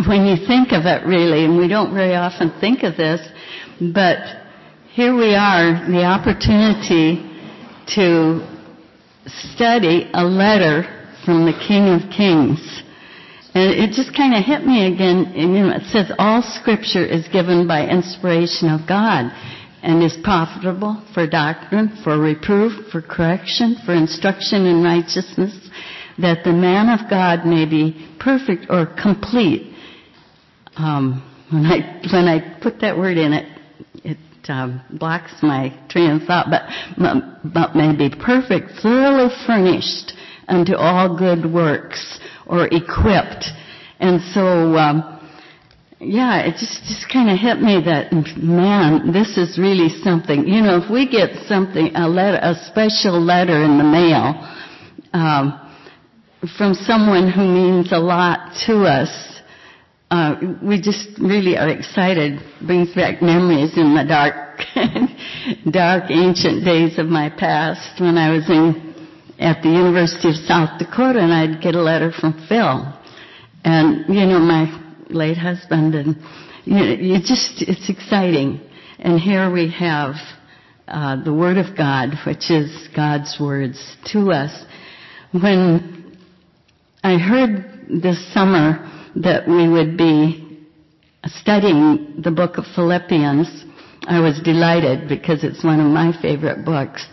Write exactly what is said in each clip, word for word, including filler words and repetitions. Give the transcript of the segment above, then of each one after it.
when you think of it, really, and we don't very often think of this, but here we are, the opportunity to study a letter from the King of Kings. And it just kind of hit me again. You know, it says all Scripture is given by inspiration of God and is profitable for doctrine, for reproof, for correction, for instruction in righteousness, that the man of God may be perfect or complete. Um, when I when I put that word in it, it um, blocks my train of thought. But but may be perfect, thoroughly furnished unto all good works, or equipped. And so, um, yeah, it just, just kind of hit me that, man, this is really something. You know, if we get something, a letter, a special letter in the mail, um, from someone who means a lot to us, uh, we just really are excited. Brings back memories in the dark, dark ancient days of my past when I was in at the University of South Dakota, and I'd get a letter from Phil. And, you know, my late husband, and, you know, you just, it's exciting. And here we have uh, the Word of God, which is God's words to us. When I heard this summer that we would be studying the book of Philippians, I was delighted because it's one of my favorite books.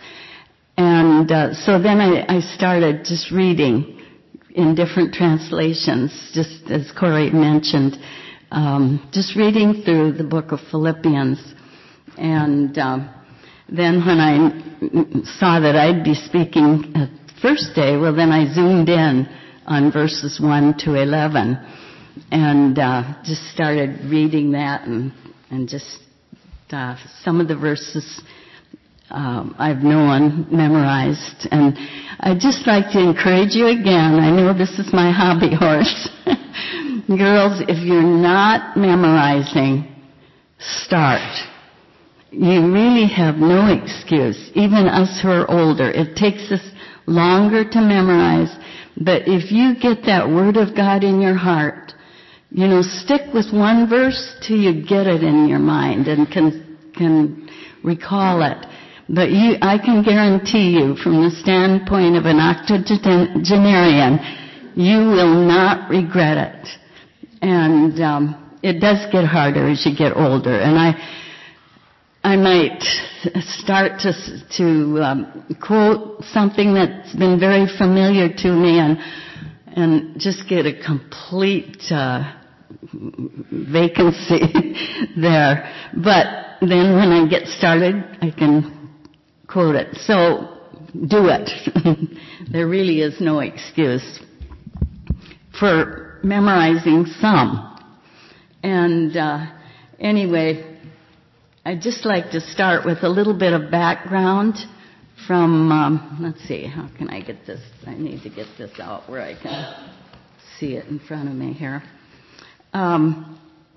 And uh, so then I, I started just reading in different translations, just as Corey mentioned, um, just reading through the book of Philippians. And um, then when I saw that I'd be speaking at first day, well, then I zoomed in on verses one to eleven and uh, just started reading that, and, and just uh, some of the verses Um, I've known, memorized, and I'd just like to encourage you again. I know this is my hobby horse. Girls, if you're not memorizing, start. You really have no excuse, even us who are older. It takes us longer to memorize, but if you get that Word of God in your heart, you know, stick with one verse till you get it in your mind and can, can recall it. But you, I can guarantee you, from the standpoint of an octogenarian, you will not regret it. And um, it does get harder as you get older. And I, I might start to to um, quote something that's been very familiar to me, and and just get a complete uh, vacancy there. But then when I get started, I can quote it. So do it. There really is no excuse for memorizing some. And uh, anyway, I'd just like to start with a little bit of background from, um, let's see, how can I get this? I need to get this out where I can see it in front of me here. Um,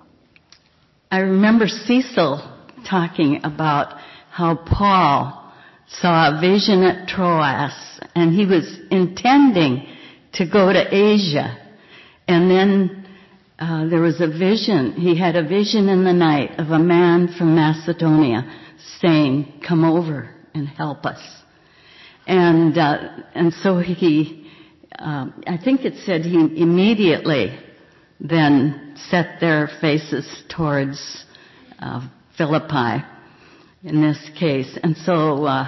I remember Cecil talking about how Paul saw a vision at Troas, and he was intending to go to Asia. And then uh, there was a vision. He had a vision in the night of a man from Macedonia saying, "Come over and help us." And uh, and so he, uh, I think it said he immediately then set their faces towards uh, Philippi in this case. And so uh,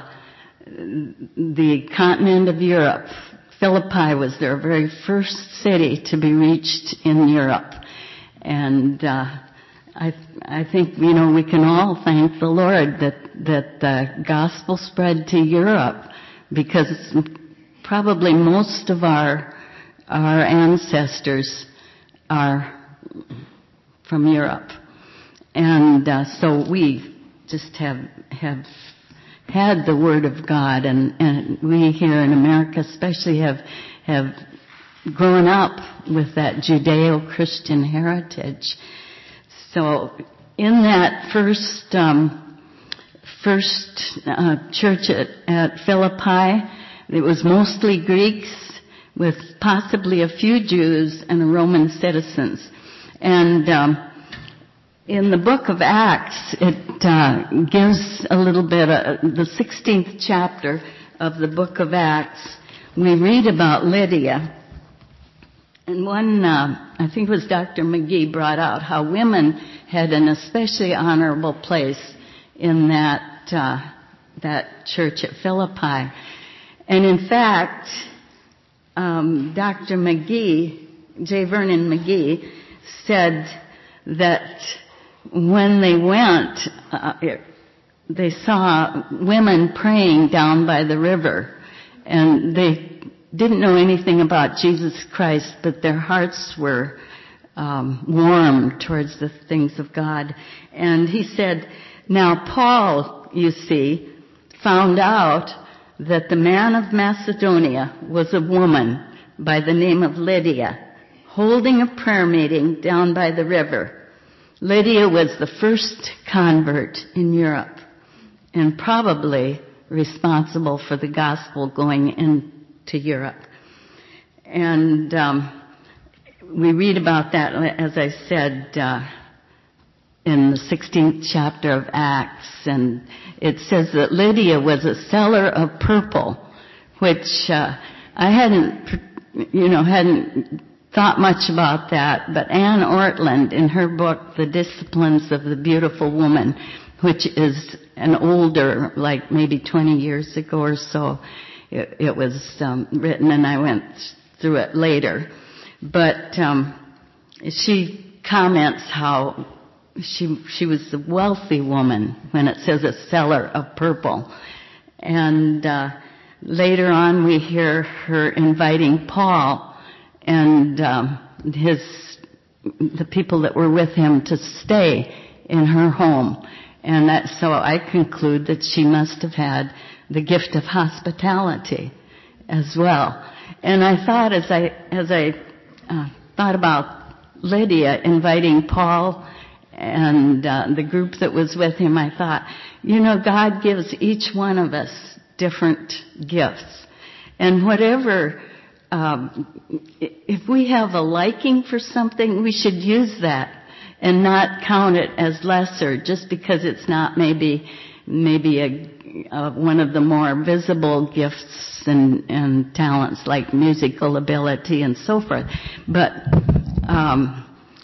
the continent of Europe, Philippi was their very first city to be reached in Europe. And uh, I I think, you know, we can all thank the Lord that, that the gospel spread to Europe, because probably most of our our ancestors are from Europe. And uh, so we just have have had the Word of God, and, and we here in America especially have have grown up with that Judeo-Christian heritage. So in that first um, first uh, church at, at Philippi, it was mostly Greeks with possibly a few Jews and Roman citizens. And um, in the book of Acts, it uh, gives a little bit, uh, the sixteenth chapter of the book of Acts, we read about Lydia. And one, uh, I think it was Doctor McGee, brought out how women had an especially honorable place in that uh, that church at Philippi. And in fact, um, Doctor McGee, J. Vernon McGee, said that when they went, uh, it, they saw women praying down by the river, and they didn't know anything about Jesus Christ, but their hearts were um, warm towards the things of God. And he said, now Paul, you see, found out that the man of Macedonia was a woman by the name of Lydia, holding a prayer meeting down by the river. Lydia was the first convert in Europe and probably responsible for the gospel going into Europe. And um, we read about that, as I said, uh, in the sixteenth chapter of Acts. And it says that Lydia was a seller of purple, which uh, I hadn't, you know, hadn't thought much about that. But Anne Ortland, in her book, The Disciplines of the Beautiful Woman, which is an older, like maybe twenty years ago or so, it, it was um, written, and I went through it later. But um, she comments how she she was a wealthy woman when it says a seller of purple. And uh, later on we hear her inviting Paul and um, his the people that were with him to stay in her home. And that, so I conclude that she must have had the gift of hospitality as well. And I thought, as I as I uh, thought about Lydia inviting Paul and uh, the group that was with him, I thought, you know, God gives each one of us different gifts, and whatever. Um, if we have a liking for something, we should use that and not count it as lesser just because it's not maybe maybe a, a one of the more visible gifts and, and talents like musical ability and so forth. But um,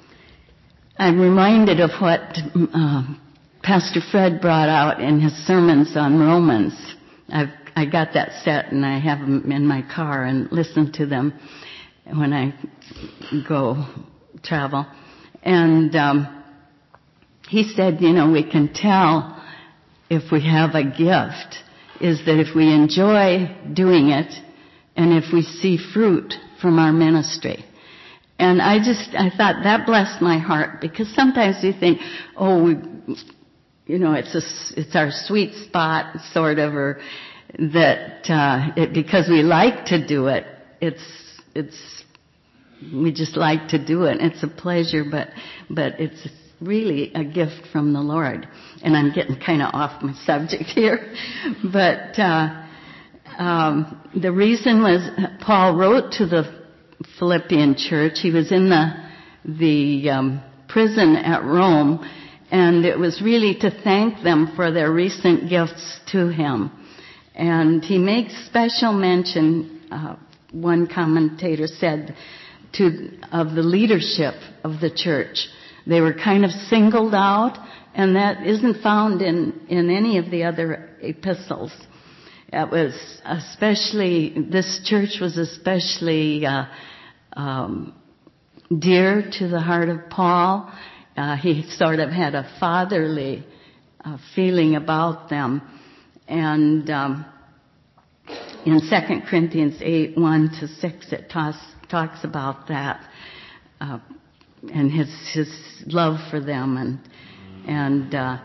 I'm reminded of what uh, Pastor Fred brought out in his sermons on Romans. I've I got that set and I have them in my car and listen to them when I go travel. And um, he said, you know, we can tell if we have a gift is that if we enjoy doing it and if we see fruit from our ministry. And I just, I thought that blessed my heart, because sometimes we think, oh, we, you know, it's a, it's our sweet spot sort of, or that uh, it, because we like to do it, it's it's we just like to do it. It's a pleasure, but but it's really a gift from the Lord. And I'm getting kind of off my subject here, but uh, um, the reason was Paul wrote to the Philippian church. He was in the the um, prison at Rome, and it was really to thank them for their recent gifts to him. And he makes special mention, uh, one commentator said, to of the leadership of the church. They were kind of singled out, and that isn't found in, in any of the other epistles. It was especially, this church was especially uh, um, dear to the heart of Paul. Uh, he sort of had a fatherly uh, feeling about them. And um, in Second Corinthians eight, one to six, it talks, talks about that uh, and his his love for them. And and uh,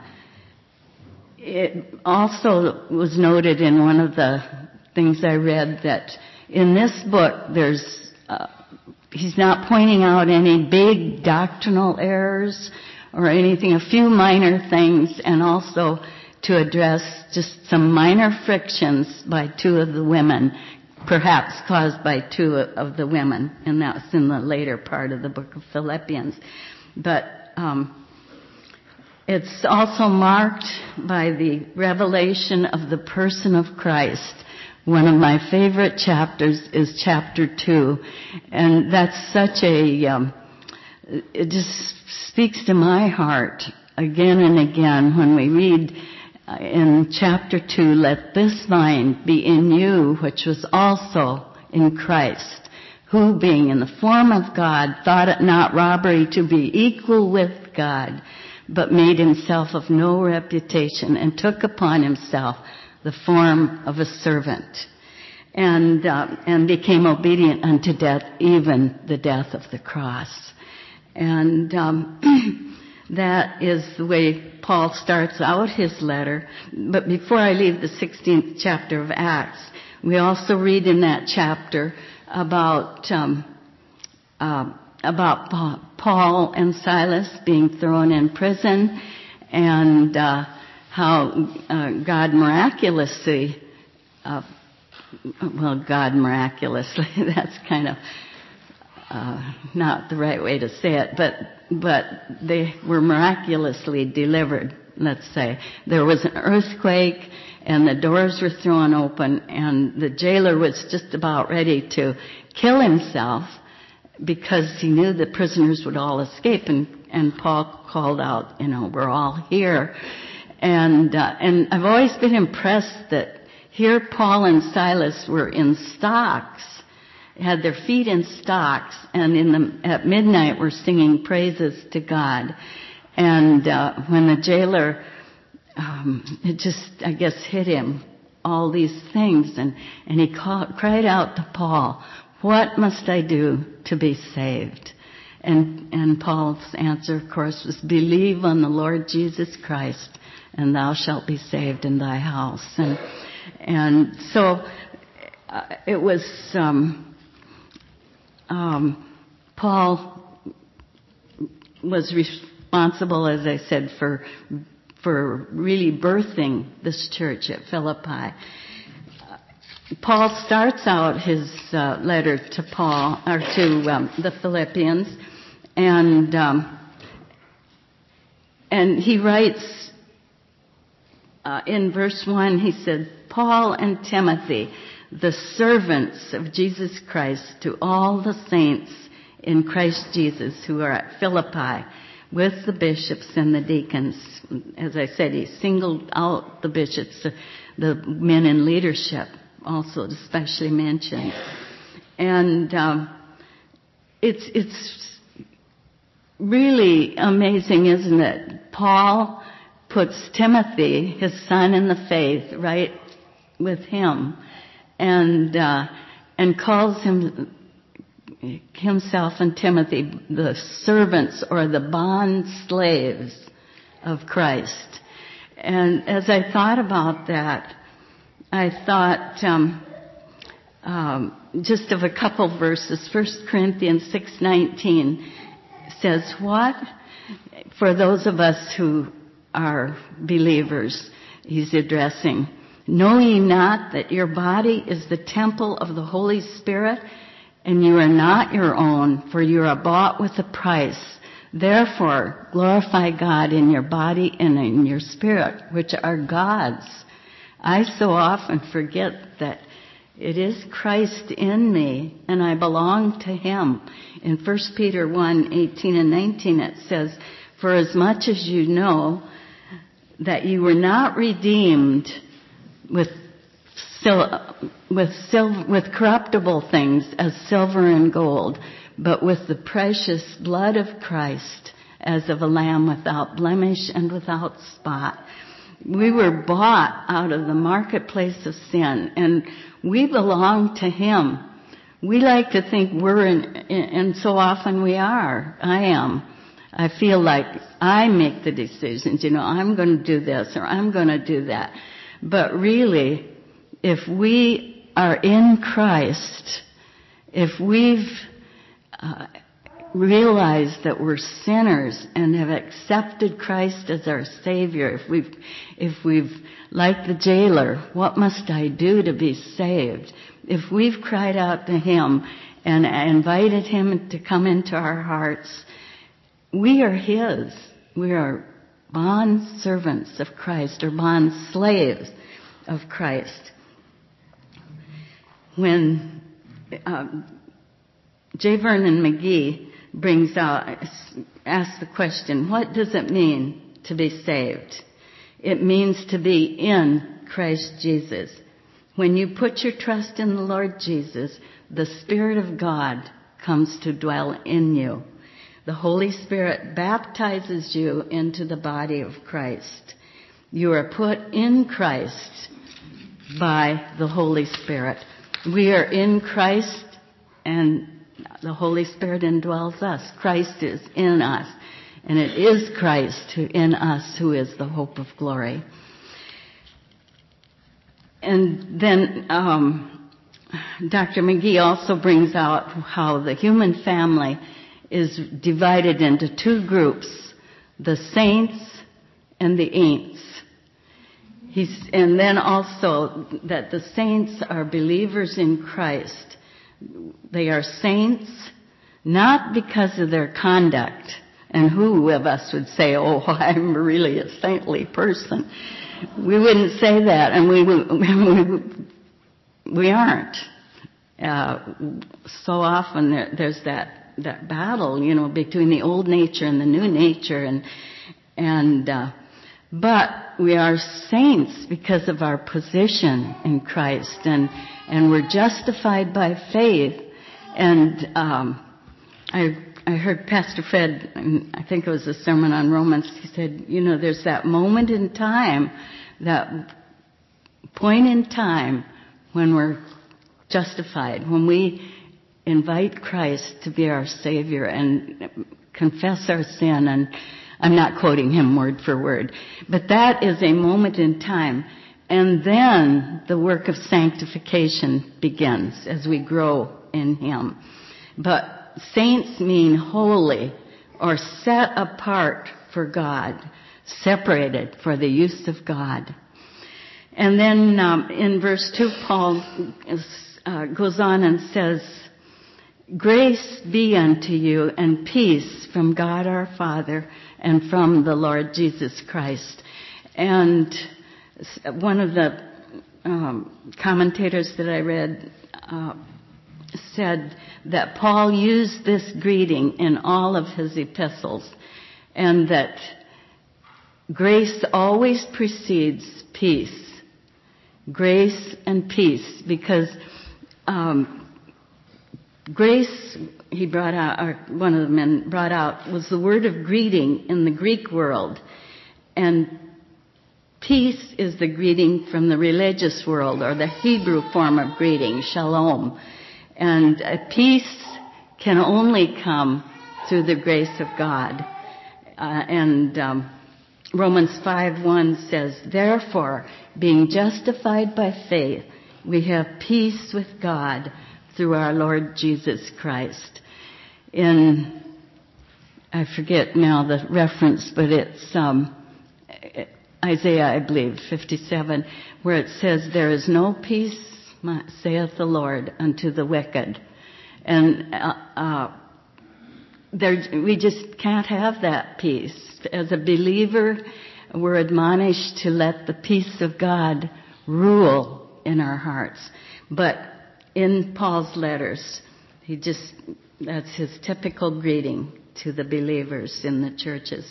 it also was noted in one of the things I read that in this book there's uh, he's not pointing out any big doctrinal errors or anything, a few minor things, and also to address just some minor frictions by two of the women, perhaps caused by two of the women, and that's in the later part of the book of Philippians. But um, it's also marked by the revelation of the person of Christ. One of my favorite chapters is chapter two, and that's such a, um, it just speaks to my heart again and again when we read in chapter two, let this mind be in you, which was also in Christ, who being in the form of God, thought it not robbery to be equal with God, but made himself of no reputation, and took upon himself the form of a servant, and uh, and became obedient unto death, even the death of the cross. And um, that is the way Paul starts out his letter. But before I leave the sixteenth chapter of Acts, we also read in that chapter about um, uh, about Paul and Silas being thrown in prison, and uh, how uh, God miraculously, uh, well, God miraculously, that's kind of uh, not the right way to say it, but but they were miraculously delivered, let's say. There was an earthquake, and the doors were thrown open, and the jailer was just about ready to kill himself because he knew the prisoners would all escape. And, and Paul called out, you know, we're all here. And, uh, and I've always been impressed that here Paul and Silas were in stocks, had their feet in stocks, and in the, at midnight were singing praises to God. And uh, when the jailer, um, it just, I guess, hit him, all these things, and, and he called, cried out to Paul, what must I do to be saved? And, and Paul's answer, of course, was, believe on the Lord Jesus Christ, and thou shalt be saved in thy house. And, and so uh, it was, um, um, Paul was responsible, as I said, for for really birthing this church at Philippi. Paul starts out his uh, letter to Paul or to um, the Philippians, and um, and he writes uh, in verse one. He said, "Paul and Timothy, the servants of Jesus Christ, to all the saints in Christ Jesus who are at Philippi, with the bishops and the deacons." As I said, he singled out the bishops, the men in leadership, also especially mentioned. And um, it's it's really amazing, isn't it? Paul puts Timothy, his son in the faith, right with him, and uh, and calls him himself and Timothy the servants or the bond slaves of Christ. And as I thought about that, I thought um, um, just of a couple verses. First Corinthians six nineteen says, what? For those of us who are believers, he's addressing, know ye not that your body is the temple of the Holy Spirit, and you are not your own, for you are bought with a price. Therefore, glorify God in your body and in your spirit, which are God's. I so often forget that it is Christ in me, and I belong to Him. In First Peter one eighteen and nineteen, it says, for as much as you know that you were not redeemed with sil- with sil- with corruptible things as silver and gold, but with the precious blood of Christ, as of a lamb without blemish and without spot. We were bought out of the marketplace of sin, and we belong to Him. We like to think we're in, and so often we are. I am. I feel like I make the decisions, you know, I'm going to do this or I'm going to do that. But really, if we are in Christ, if we've uh, realized that we're sinners and have accepted Christ as our Savior, if we've, if we've, like the jailer, what must I do to be saved? If we've cried out to Him and invited Him to come into our hearts, we are His. We are bond servants of Christ, or bond slaves of Christ. When um, J. Vernon McGee brings out, asks the question, what does it mean to be saved? It means to be in Christ Jesus. When you put your trust in the Lord Jesus, the Spirit of God comes to dwell in you. The Holy Spirit baptizes you into the body of Christ. You are put in Christ by the Holy Spirit. We are in Christ, and the Holy Spirit indwells us. Christ is in us, and it is Christ who in us who is the hope of glory. And then um, Doctor McGee also brings out how the human family is divided into two groups, the saints and the ain'ts. He's, and then also that the saints are believers in Christ. They are saints not because of their conduct, and who of us would say, oh, I'm really a saintly person. We wouldn't say that, and we we, we aren't. Uh, so often there, there's that that battle, you know, between the old nature and the new nature, and and uh, but we are saints because of our position in Christ, and and we're justified by faith. And um, I I heard Pastor Fred, I think it was a sermon on Romans. He said, you know, there's that moment in time, that point in time when we're justified, when we invite Christ to be our Savior and confess our sin. And I'm not quoting him word for word, but that is a moment in time. And then the work of sanctification begins as we grow in Him. But saints mean holy, or set apart for God, separated for the use of God. And then um, in verse two, Paul uh, goes on and says, grace be unto you and peace from God our Father and from the Lord Jesus Christ. And one of the um, commentators that I read uh, said that Paul used this greeting in all of his epistles, and that grace always precedes peace. Grace and peace, because um, grace, he brought out, or one of the men brought out, was the word of greeting in the Greek world. And peace is the greeting from the religious world, or the Hebrew form of greeting, shalom. And uh, peace can only come through the grace of God. Uh, and um, Romans five one says, therefore, being justified by faith, we have peace with God through our Lord Jesus Christ. In, I forget now the reference, but it's um, Isaiah, I believe, fifty-seven, where it says, there is no peace, saith the Lord, unto the wicked. And uh, uh, there, we just can't have that peace. As a believer, we're admonished to let the peace of God rule in our hearts. But in Paul's letters, he just, that's his typical greeting to the believers in the churches.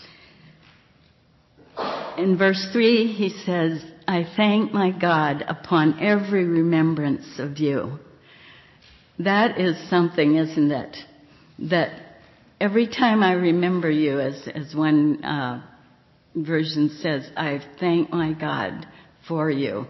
In verse three, he says, I thank my God upon every remembrance of you. That is something, isn't it? That every time I remember you, as, as one uh, version says, I thank my God for you.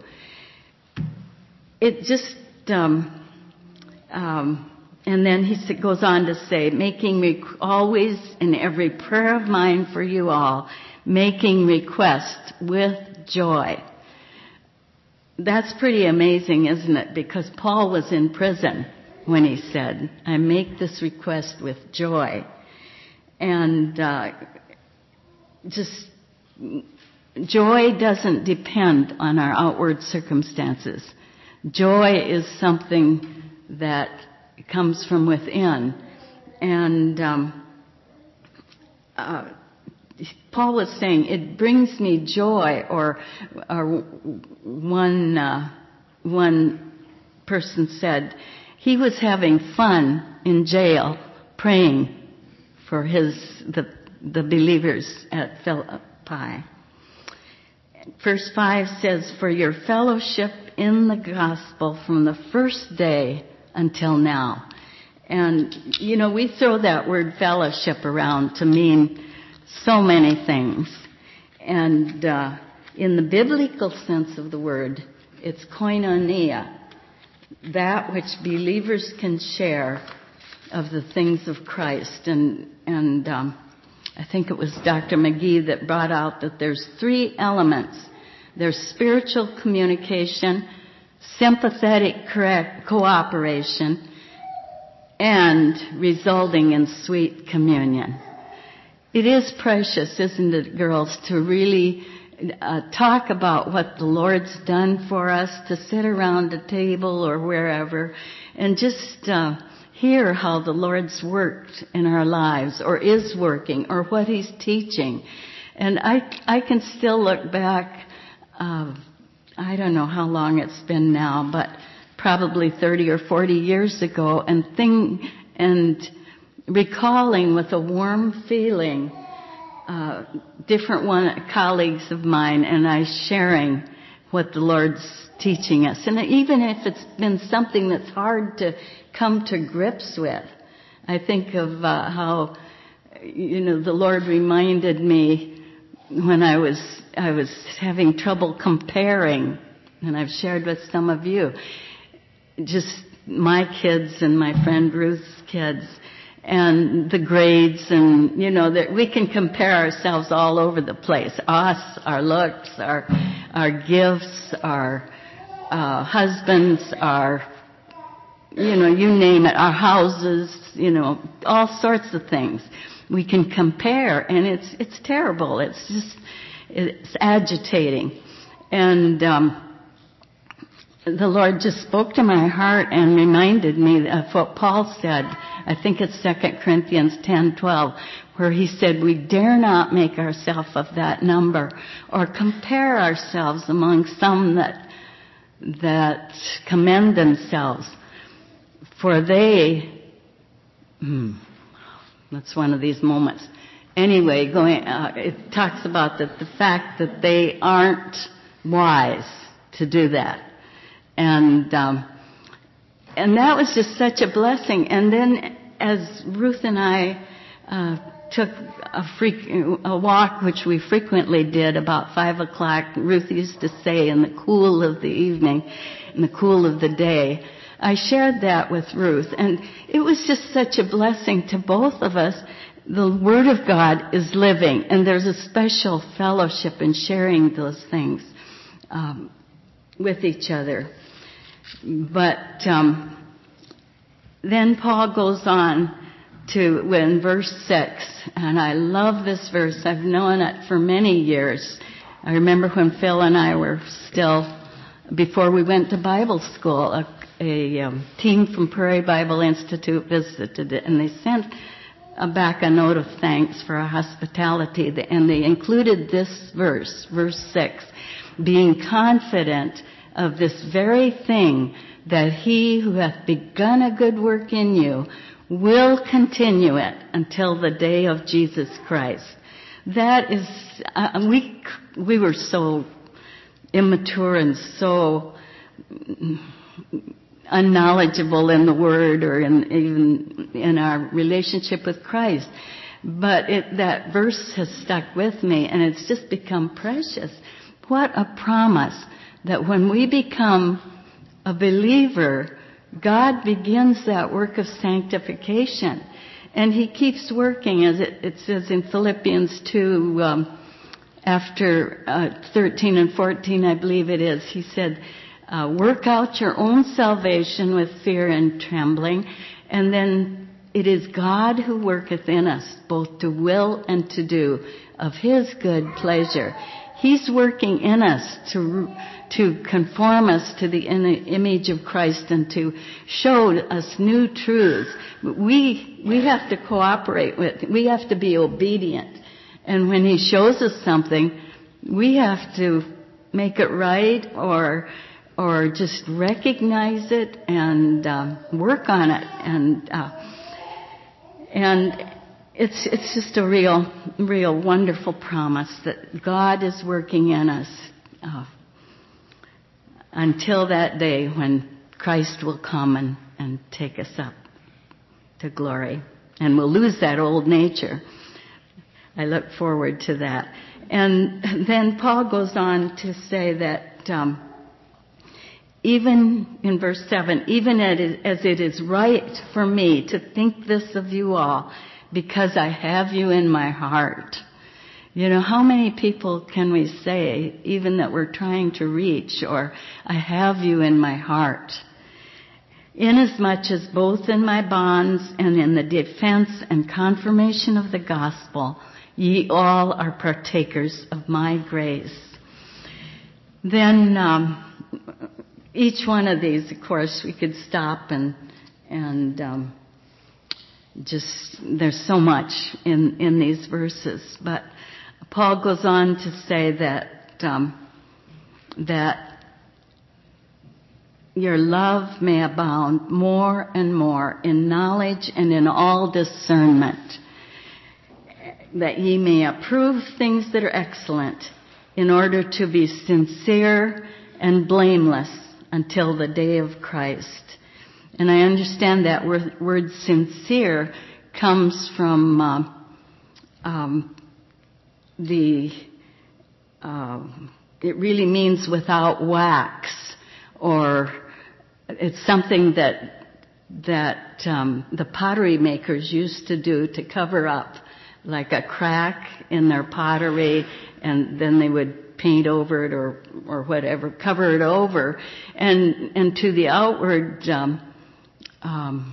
It just, um, um, and then he goes on to say, making me always in every prayer of mine for you all, making request with joy. That's pretty amazing, isn't it? Because Paul was in prison when he said, I make this request with joy. And uh, just joy doesn't depend on our outward circumstances. Joy is something that comes from within. And um, uh, Paul was saying, it brings me joy, or, or one, uh, one person said he was having fun in jail praying for his, the, the believers at Philippi. Verse five says, for your fellowship in the gospel from the first day until now. And, you know, we throw that word fellowship around to mean so many things. And uh, in the biblical sense of the word, it's koinonia, that which believers can share of the things of Christ. And, and um, I think it was Doctor McGee that brought out that there's three elements. There's spiritual communication, sympathetic correct cooperation, and resulting in sweet communion. It is precious, isn't it, girls, to really uh, talk about what the Lord's done for us, to sit around a table or wherever and just uh, hear how the Lord's worked in our lives, or is working, or what He's teaching. And I, I can still look back, uh, I don't know how long it's been now, but probably thirty or forty years ago, and think, and recalling with a warm feeling uh, different one colleagues of mine and I sharing what the Lord's teaching us. And even if it's been something that's hard to come to grips with, I think of uh, how, you know, the Lord reminded me when I was I was having trouble comparing, and I've shared with some of you, just my kids and my friend Ruth's kids, and the grades, and, you know, that we can compare ourselves all over the place. Us, our looks, our our gifts, our uh, husbands, our, you know, you name it, our houses, you know, all sorts of things. We can compare, and it's it's terrible. It's just, it's agitating. And um the Lord just spoke to my heart and reminded me of what Paul said. I think it's Second Corinthians ten twelve, where he said, we dare not make ourselves of that number, or compare ourselves among some that that commend themselves. For they, hmm, that's one of these moments. Anyway, going, uh, it talks about that the fact that they aren't wise to do that. And um, and that was just such a blessing. And then as Ruth and I uh, took a, freak, a walk, which we frequently did about five o'clock, Ruth used to say, in the cool of the evening, in the cool of the day, I shared that with Ruth. And it was just such a blessing to both of us. The Word of God is living, and there's a special fellowship in sharing those things um, with each other. But um, then Paul goes on to, in verse six, and I love this verse. I've known it for many years. I remember when Phil and I were still, before we went to Bible school, a, a um, team from Prairie Bible Institute visited it, and they sent uh, back a note of thanks for our hospitality, and they included this verse, verse six, being confident of this very thing, that he who hath begun a good work in you will continue it until the day of Jesus Christ. That is, uh, we we were so immature and so unknowledgeable in the Word, or in even in our relationship with Christ. But it, that verse has stuck with me, and it's just become precious. What a promise that when we become a believer, God begins that work of sanctification. And He keeps working, as it, it says in Philippians two, um, after uh, thirteen and fourteen, I believe it is. He said, uh, work out your own salvation with fear and trembling. And then it is God who worketh in us, both to will and to do of His good pleasure. He's working in us to to conform us to the image of Christ and to show us new truths. We we have to cooperate with. We have to be obedient. And when He shows us something, we have to make it right or or just recognize it and um, work on it. And uh, and it's it's just a real real wonderful promise that God is working in us uh, until that day when Christ will come and, and take us up to glory, and we'll lose that old nature. I look forward to that. And then Paul goes on to say that um, even in verse seven, even as it is right for me to think this of you all, because I have you in my heart. You know, how many people can we say, even that we're trying to reach, or I have you in my heart? Inasmuch as both in my bonds and in the defense and confirmation of the gospel, ye all are partakers of my grace. Then um, each one of these, of course, we could stop and and um, just, there's so much in, in these verses. But Paul goes on to say that um, that your love may abound more and more in knowledge and in all discernment, that ye may approve things that are excellent, in order to be sincere and blameless until the day of Christ. And I understand that word, word sincere comes from uh, um, the, uh, it really means without wax, or it's something that that um, the pottery makers used to do to cover up like a crack in their pottery, and then they would paint over it or or whatever, cover it over, and and to the outward, um, um,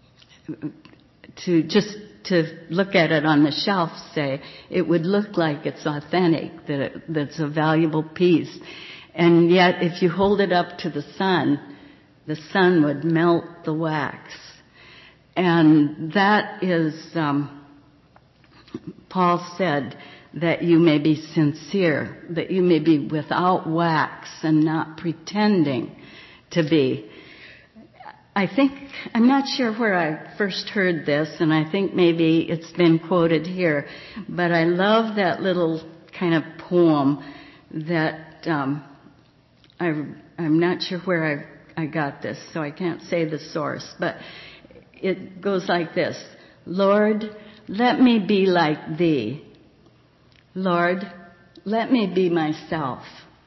to just to look at it on the shelf, say, it would look like it's authentic, that it, that's a valuable piece. And yet, if you hold it up to the sun, the sun would melt the wax. And that is, um, Paul said, that you may be sincere, that you may be without wax and not pretending to be. I think, I'm not sure where I first heard this, and I think maybe it's been quoted here, but I love that little kind of poem that um, I, I'm not sure where I, I got this, so I can't say the source, but it goes like this. Lord, let me be like thee. Lord, let me be myself,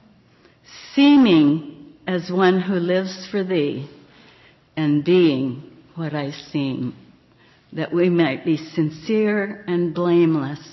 seeming as one who lives for thee, and being what I seem, that we might be sincere and blameless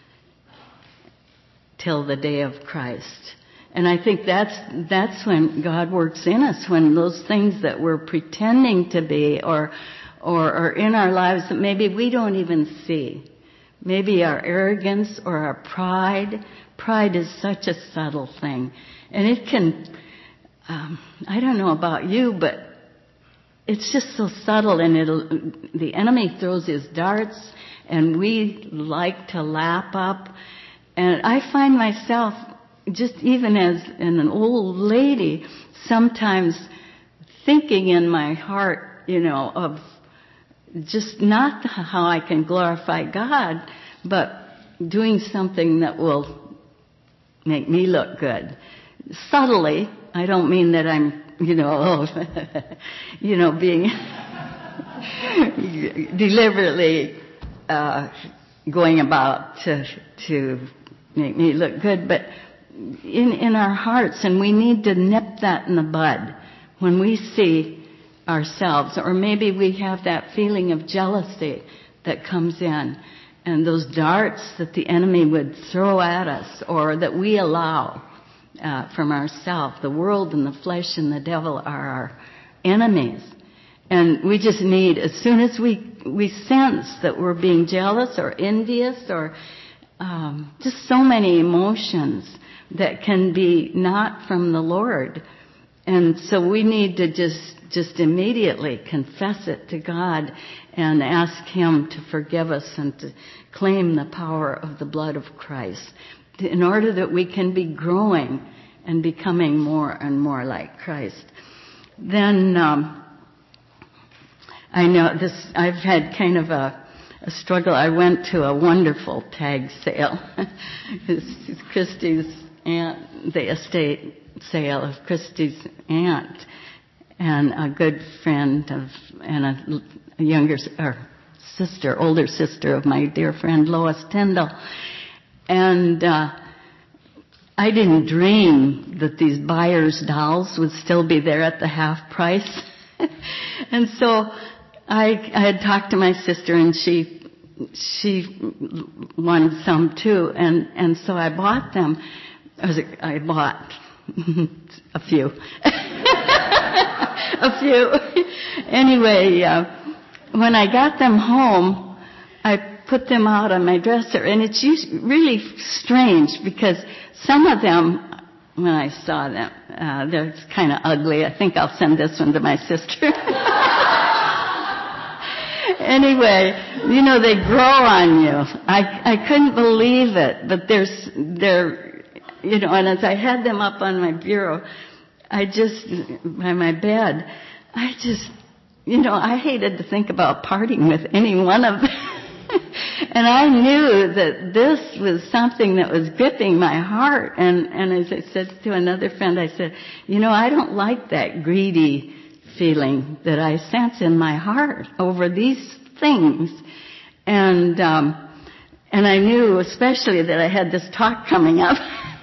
till the day of Christ. And I think that's that's when God works in us, when those things that we're pretending to be or or are in our lives that maybe we don't even see. Maybe our arrogance or our pride. Pride is such a subtle thing. And it can, um, I don't know about you, but it's just so subtle, and it'll, the enemy throws his darts, and we like to lap up. And I find myself, just even as an old lady, sometimes thinking in my heart, you know, of just not how I can glorify God, but doing something that will make me look good. Subtly, I don't mean that I'm, you know, oh, you know, being deliberately uh, going about to to make me look good, but in in our hearts, and we need to nip that in the bud when we see ourselves, or maybe we have that feeling of jealousy that comes in, and those darts that the enemy would throw at us, or that we allow uh, from ourselves. The world and the flesh and the devil are our enemies, and we just need, as soon as we we sense that we're being jealous or envious or um, just so many emotions that can be not from the Lord. And so we need to just, just immediately confess it to God and ask Him to forgive us and to claim the power of the blood of Christ in order that we can be growing and becoming more and more like Christ. Then, um, I know this, I've had kind of a, a struggle. I went to a wonderful tag sale. It's Christy's aunt, the estate sale of Christy's aunt, and a good friend of, and a, a younger, or sister, older sister of my dear friend Lois Tyndall. And, uh, I didn't dream that these buyer's dolls would still be there at the half price. And so I, I had talked to my sister, and she she wanted some too, and and so I bought them. I was I bought a few, a few. Anyway, uh, when I got them home, I put them out on my dresser, and it's really strange because some of them, when I saw them, uh, they're kind of ugly. I think I'll send this one to my sister. Anyway, you know, they grow on you. I I couldn't believe it, but there's they're, you know, and as I had them up on my bureau, I just, by my bed, I just, you know, I hated to think about parting with any one of them. And I knew that this was something that was gripping my heart. And, and as I said to another friend, I said, you know, I don't like that greedy feeling that I sense in my heart over these things. And, um, and I knew especially that I had this talk coming up.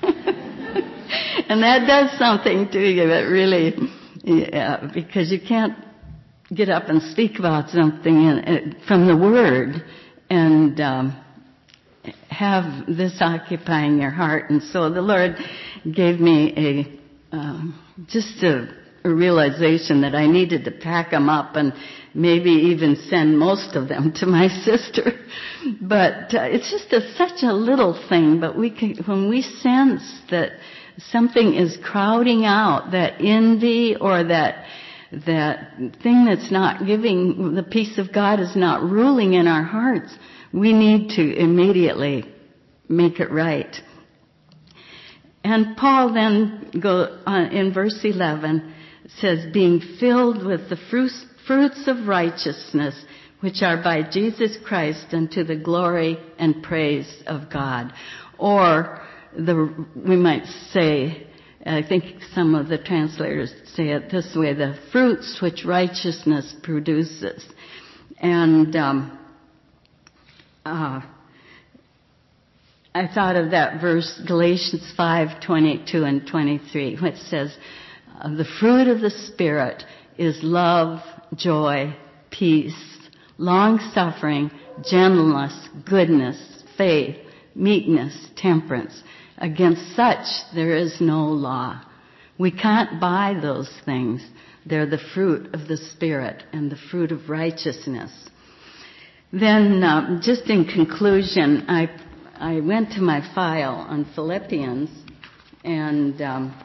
And that does something to you that really, yeah, because you can't get up and speak about something in, from the Word and um, have this occupying your heart. And so the Lord gave me a um, just a, a realization that I needed to pack them up and maybe even send most of them to my sister. But uh, it's just a, such a little thing. But we can, when we sense that something is crowding out, that envy or that that thing that's not giving, the peace of God is not ruling in our hearts, we need to immediately make it right. And Paul then go on, in verse eleven says, being filled with the fruits, fruits of righteousness, which are by Jesus Christ unto the glory and praise of God. Or the, we might say, I think some of the translators say it this way, the fruits which righteousness produces. And um, uh, I thought of that verse, Galatians five, twenty-two and twenty-three, which says, the fruit of the Spirit is love, joy, peace, long-suffering, gentleness, goodness, faith, meekness, temperance. Against such there is no law. We can't buy those things. They're the fruit of the Spirit and the fruit of righteousness. Then, um, just in conclusion, I I went to my file on Philippians, and um,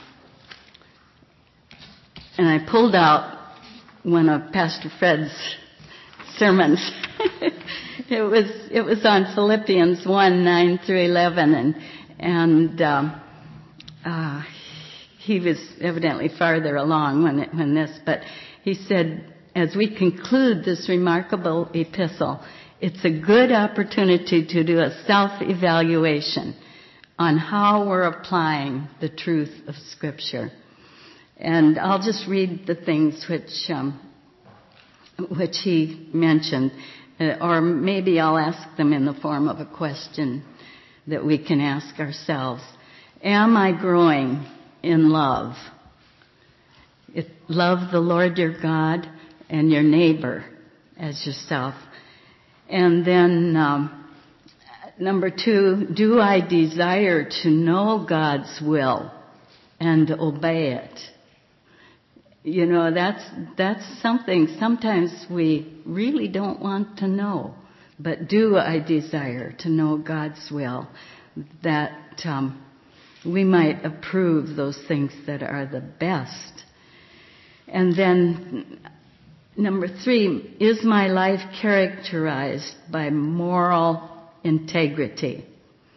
and I pulled out one of Pastor Fred's sermons. it was it was on Philippians one, nine through eleven, and and um, uh, he was evidently farther along when it, when this, but he said, as we conclude this remarkable epistle, it's a good opportunity to do a self-evaluation on how we're applying the truth of Scripture. And I'll just read the things which um, which he mentioned, uh, or maybe I'll ask them in the form of a question that we can ask ourselves. Am I growing in love? It, love the Lord your God and your neighbor as yourself. And then um, number two, do I desire to know God's will and obey it? You know, that's that's something sometimes we really don't want to know. but do I desire to know God's will, that um, we might approve those things that are the best. And then number three, is my life characterized by moral integrity?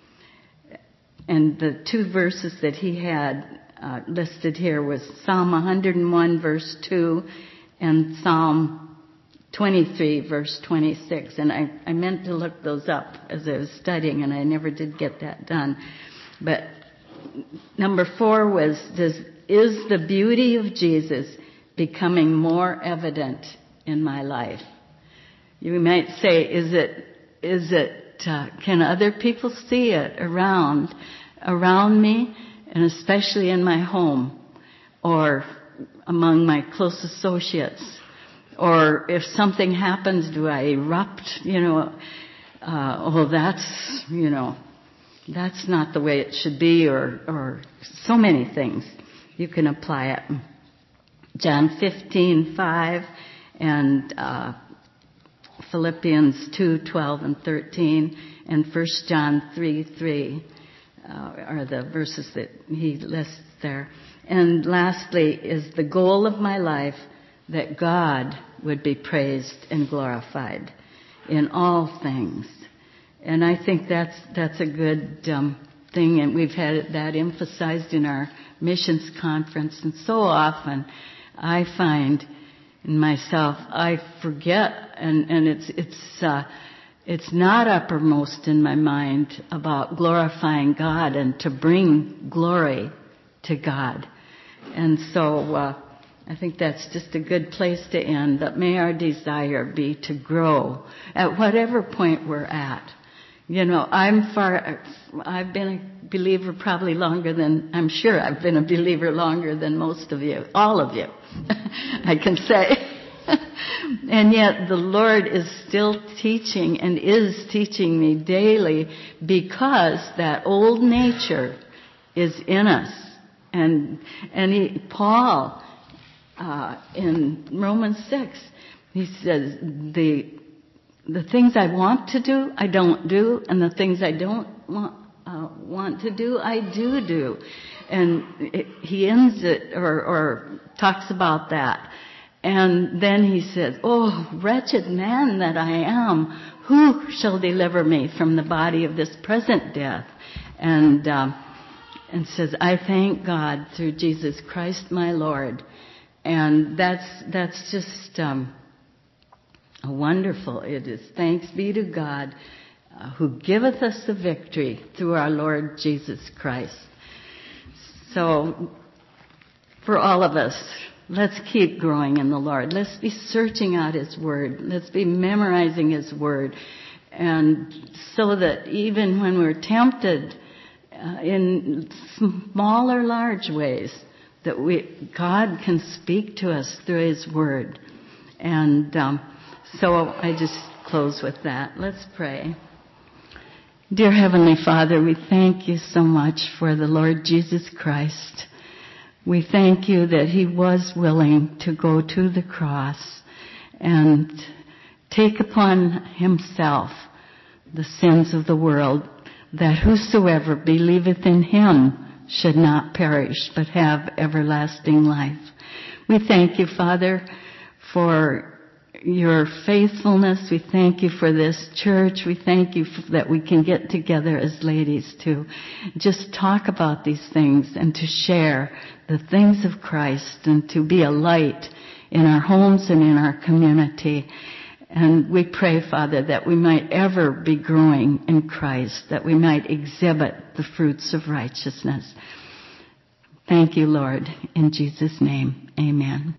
And the two verses that he had uh, listed here was Psalm one hundred one verse two and Psalm twenty-three verse twenty-six. And I, I meant to look those up as I was studying, and I never did get that done. But number four was, does, is the beauty of Jesus becoming more evident in my life? You might say, is it, is it, uh, can other people see it around, around me, and especially in my home, or among my close associates? Or if something happens, do I erupt, you know, uh, oh, that's, you know, that's not the way it should be, or, or so many things. You can apply it. John fifteen five and uh, Philippians two twelve and thirteen and First John three three uh, are the verses that he lists there. And lastly, is the goal of my life that God would be praised and glorified in all things. And I think that's that's a good um, thing, and we've had that emphasized in our missions conference. And so often, I find in myself, I forget, and and it's it's uh, it's not uppermost in my mind about glorifying God and to bring glory to God. And so uh, I think that's just a good place to end. But may our desire be to grow at whatever point we're at. You know, I'm far, I've been a believer probably longer than, I'm sure I've been a believer longer than most of you, all of you, I can say. And yet the Lord is still teaching and is teaching me daily, because that old nature is in us. And, and he, Paul, uh, in Romans six, he says, the, The things I want to do, I don't do, and the things I don't want uh, want to do, I do do. And it, he ends it, or, or talks about that. And then he says, oh, wretched man that I am, who shall deliver me from the body of this present death? And, um, and says, I thank God through Jesus Christ my Lord. And that's, that's just, um, wonderful. It is thanks be to God uh, who giveth us the victory through our Lord Jesus Christ. So, for all of us, let's keep growing in the Lord. Let's be searching out His Word. Let's be memorizing His Word. And so that even when we're tempted uh, in small or large ways, that we, God can speak to us through His Word. And um, so I just close with that. Let's pray. Dear Heavenly Father, we thank you so much for the Lord Jesus Christ. We thank you that He was willing to go to the cross and take upon Himself the sins of the world, that whosoever believeth in Him should not perish but have everlasting life. We thank you, Father, for your faithfulness. We thank you for this church. We thank you for, that we can get together as ladies to just talk about these things and to share the things of Christ and to be a light in our homes and in our community. And we pray, Father, that we might ever be growing in Christ, that we might exhibit the fruits of righteousness. Thank you, Lord. In Jesus' name, amen.